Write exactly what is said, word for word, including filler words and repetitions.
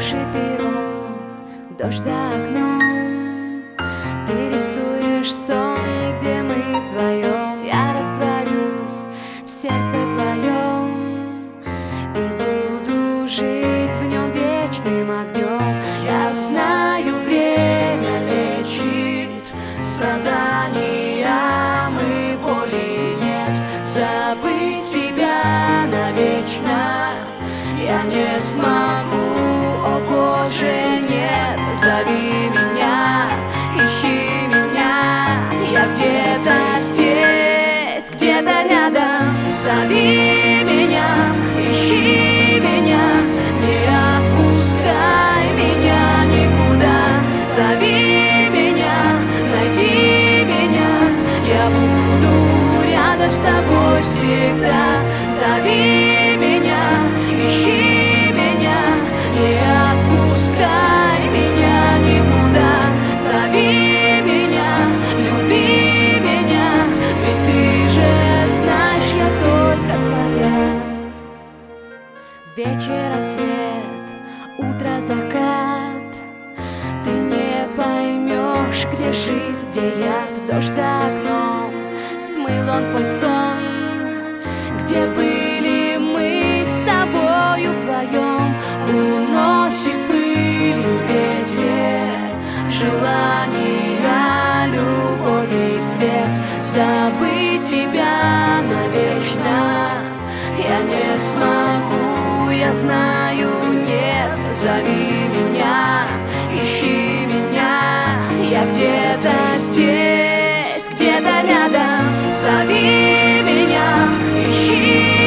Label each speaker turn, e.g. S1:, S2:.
S1: туши перо, дождь за окном. Ты рисуешь сон, где мы вдвоем. Я растворюсь в сердце твоем и буду жить в нем вечным огнем. Я знаю, время лечит страдания, и боли нет. Забыть тебя навечно я не смогу, о Боже, нет. Зови меня, ищи меня, я где-то здесь, где-то рядом. Зови меня, ищи меня, не отпускай меня никуда. Зови меня, найди меня, я буду рядом с тобой всегда. Зови меня, ищи меня, не отпускай меня никуда. Зови меня, люби меня, ведь ты же знаешь, я только твоя. Вечер, рассвет, утро, закат. Ты не поймешь, где жизнь, где яд. Дождь за окном, смыл он твой сон. Где были мы с тобою вдвоем? Уносит пылью ветер желания, любовь и свет. Забыть тебя навечно я не смогу, я знаю, нет. Зови меня, ищи меня, я где-то здесь, где-то рядом. Зови меня, ищи